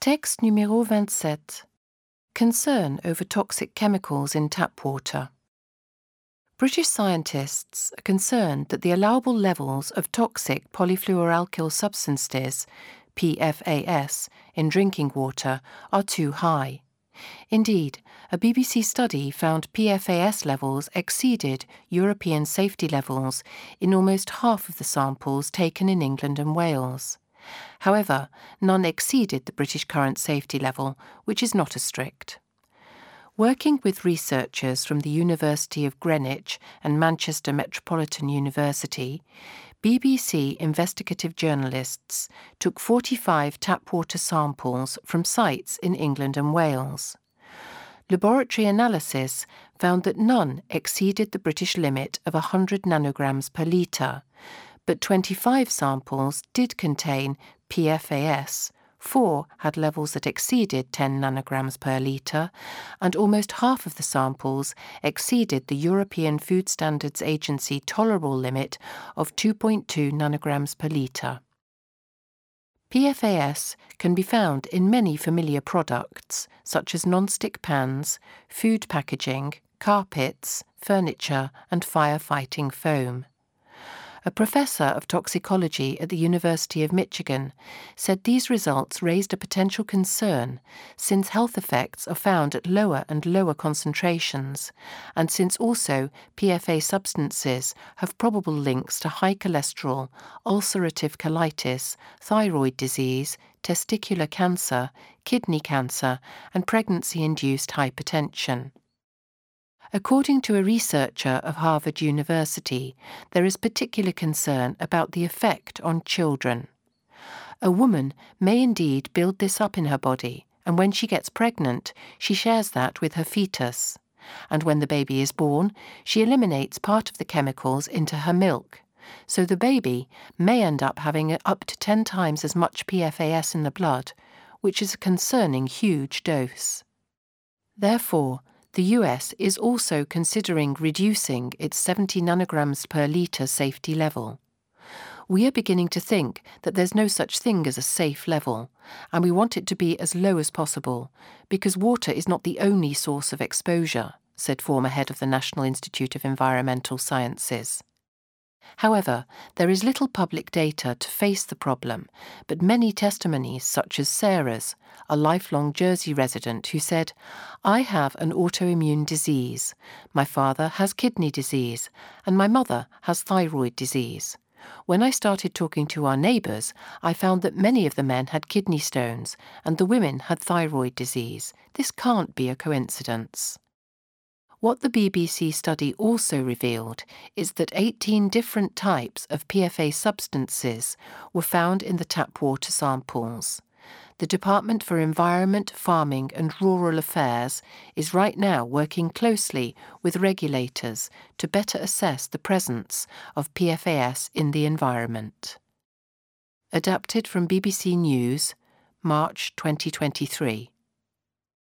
Texte numéro 27. Concern over toxic chemicals in tap water. British scientists are concerned that the allowable levels of toxic polyfluoroalkyl substances, PFAS, in drinking water are too high. Indeed, a BBC study found PFAS levels exceeded European safety levels in almost half of the samples taken in England and Wales. However, none exceeded the British current safety level, which is not as strict. Working with researchers from the University of Greenwich and Manchester Metropolitan University, BBC investigative journalists took 45 tap water samples from sites in England and Wales. Laboratory analysis found that none exceeded the British limit of 100 nanograms per litre, but 25 samples did contain PFAS, 4 had levels that exceeded 10 nanograms per litre, and almost half of the samples exceeded the European Food Standards Agency tolerable limit of 2.2 nanograms per litre. PFAS can be found in many familiar products, such as non-stick pans, food packaging, carpets, furniture, and firefighting foam. A professor of toxicology at the University of Michigan said these results raised a potential concern since health effects are found at lower and lower concentrations, and since also PFA substances have probable links to high cholesterol, ulcerative colitis, thyroid disease, testicular cancer, kidney cancer, and pregnancy-induced hypertension. According to a researcher of Harvard University, there is particular concern about the effect on children. A woman may indeed build this up in her body, and when she gets pregnant, she shares that with her fetus. And when the baby is born, she eliminates part of the chemicals into her milk. So the baby may end up having up to 10 times as much PFAS in the blood, which is a concerning huge dose. Therefore, the US is also considering reducing its 70 nanograms per litre safety level. We are beginning to think that there's no such thing as a safe level, and we want it to be as low as possible, because water is not the only source of exposure, said former head of the National Institute of Environmental Sciences. However, there is little public data to face the problem, but many testimonies, such as Sarah's, a lifelong Jersey resident who said, "I have an autoimmune disease. My father has kidney disease, and my mother has thyroid disease. When I started talking to our neighbours, I found that many of the men had kidney stones, and the women had thyroid disease. This can't be a coincidence." What the BBC study also revealed is that 18 different types of PFA substances were found in the tap water samples. The Department for Environment, Farming and Rural Affairs is right now working closely with regulators to better assess the presence of PFAS in the environment. Adapted from BBC News, March 2023.